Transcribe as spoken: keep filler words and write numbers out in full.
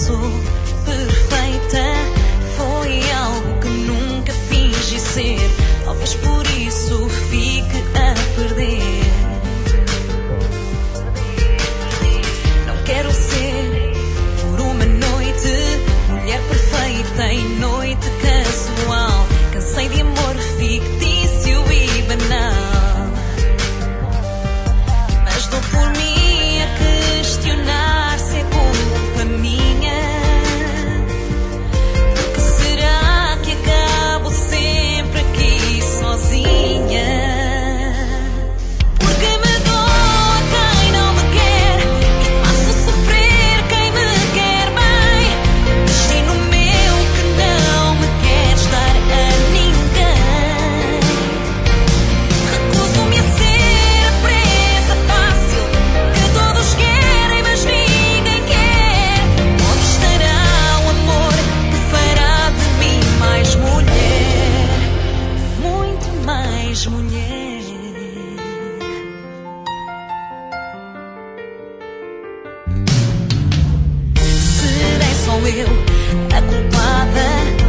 sou perfeita. Foi algo que nunca fingi ser. Talvez por isso fique a perder. Não quero ser por uma noite mulher perfeita em noite casual. Cansei de amor fictício e banal. Mas dou por mim a questionar se é culpa minha. Porque será que acabo sempre aqui sozinha? Mulher. Serei só eu a culpada